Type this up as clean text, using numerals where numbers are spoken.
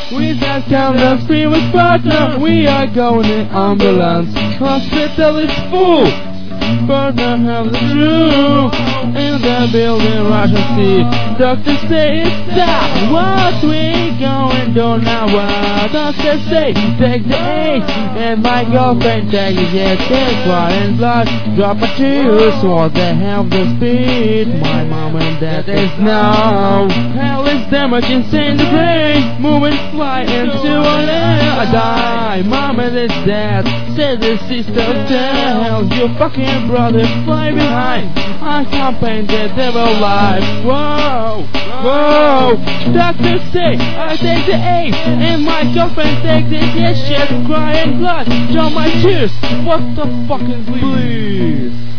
We just come the previous partner. We are going in ambulance. Hospital is full. Partner have the truth. In the building, Russian sea. Doctors say it's stop. What we going do now? What doctors say? Take the ace. And my girlfriend take the jet. Take blood and blood. Drop a tear. So they have the speed. My mom and dad is now. Hell is damage insane the brain. Moving fly into an air. I die. Mom and is dead. Say the sister tell you fucking brother fly behind. I can't paint the devil life. Whoa, whoa. Doctors say I take the ace, and my girlfriend take the yes shit. Crying blood, draw my tears. What the fucking please?